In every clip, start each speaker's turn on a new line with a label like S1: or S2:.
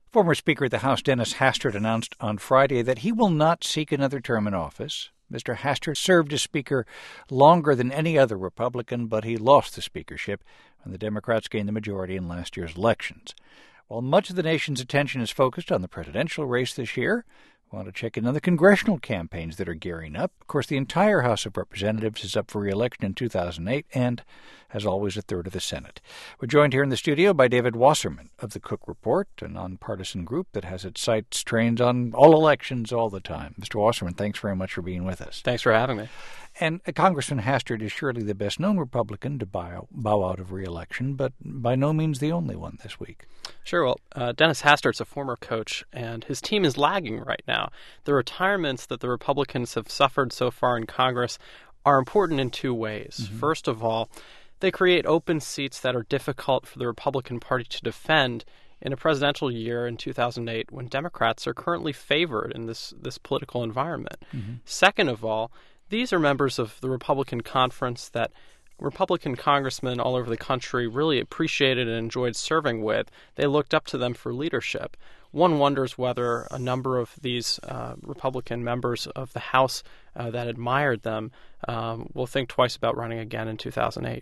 S1: Former Speaker of the House Dennis Hastert announced on Friday that he will not seek another term in office. Mr. Hastert served as Speaker longer than any other Republican, but he lost the speakership when the Democrats gained the majority in last year's elections. While much of the nation's attention is focused on the presidential race this year, we want to check in on the congressional campaigns that are gearing up. Of course, the entire House of Representatives is up for re-election in 2008 and, as always, a third of the Senate. We're joined here in the studio by David Wasserman of the Cook Report, a nonpartisan group that has its sights trained on all elections all the time. Mr. Wasserman, thanks very much for being with us.
S2: Thanks for having me.
S1: And Congressman Hastert is surely the best-known Republican to bow out of re-election, but by no means the only one this week.
S2: Sure. Well, Dennis Hastert's a former coach, and his team is lagging right now. The retirements that the Republicans have suffered so far in Congress are important in two ways. Mm-hmm. First of all, they create open seats that are difficult for the Republican Party to defend in a presidential year in 2008 when Democrats are currently favored in this political environment. Mm-hmm. Second of all, these are members of the Republican conference that Republican congressmen all over the country really appreciated and enjoyed serving with. They looked up to them for leadership. One wonders whether a number of these Republican members of the House that admired them will think twice about running again in 2008.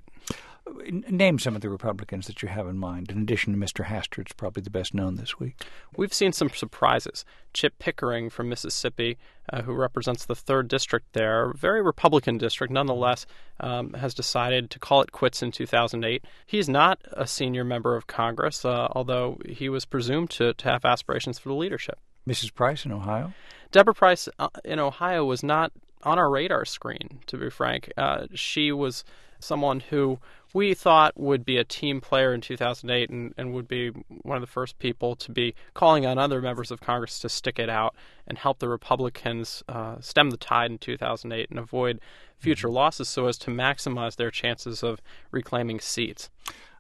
S1: Name some of the Republicans that you have in mind, in addition to Mr. Hastert's probably the best known this week.
S2: We've seen some surprises. Chip Pickering from Mississippi, who represents the 3rd District there, very Republican district, nonetheless, has decided to call it quits in 2008. He's not a senior member of Congress, although he was presumed to have aspirations for the leadership.
S1: Mrs. Price in Ohio?
S2: Deborah Price in Ohio was not on our radar screen, to be frank. She was someone who we thought would be a team player in 2008 and would be one of the first people to be calling on other members of Congress to stick it out and help the Republicans stem the tide in 2008 and avoid future losses so as to maximize their chances of reclaiming seats.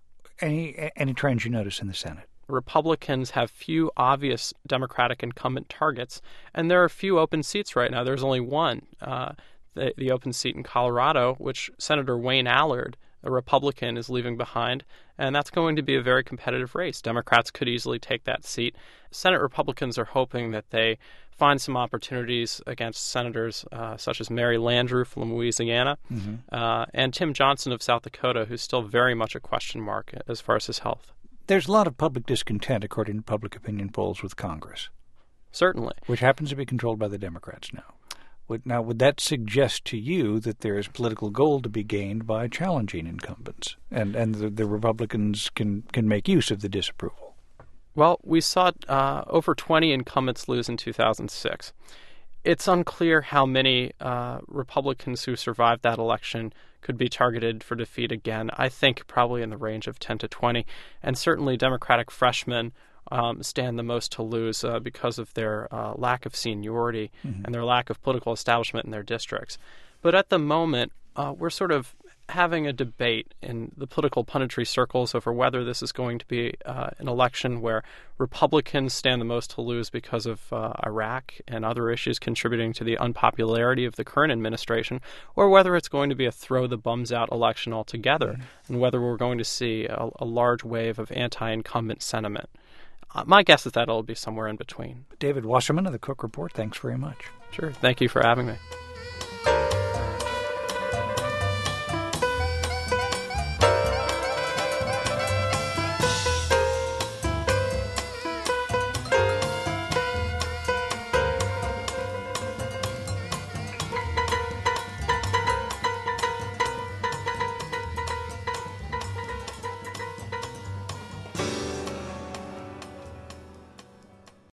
S1: Any trends you notice in the Senate?
S2: Republicans have few obvious Democratic incumbent targets, and there are few open seats right now. There's only one, the open seat in Colorado, which Senator Wayne Allard, a Republican, is leaving behind, and that's going to be a very competitive race. Democrats could easily take that seat. Senate Republicans are hoping that they find some opportunities against senators such as Mary Landrieu from Louisiana and Tim Johnson of South Dakota, who's still very much a question mark as far as his health.
S1: There's a lot of public discontent, according to public opinion polls, with Congress.
S2: Certainly.
S1: Which happens to be controlled by the Democrats now. Would that suggest to you that there is political gold to be gained by challenging incumbents, and the Republicans can make use of the disapproval?
S2: Well, we saw over 20 incumbents lose in 2006. It's unclear how many Republicans who survived that election could be targeted for defeat again. I think probably in the range of 10 to 20, and certainly Democratic freshmen stand the most to lose because of their lack of seniority and their lack of political establishment in their districts. But at the moment, we're sort of having a debate in the political punditry circles over whether this is going to be an election where Republicans stand the most to lose because of Iraq and other issues contributing to the unpopularity of the current administration, or whether it's going to be a throw-the-bums-out election altogether, and whether we're going to see a large wave of anti-incumbent sentiment. My guess is that it'll be somewhere in between.
S1: David Wasserman of the Cook Report, thanks very much.
S2: Sure. Thank you for having me.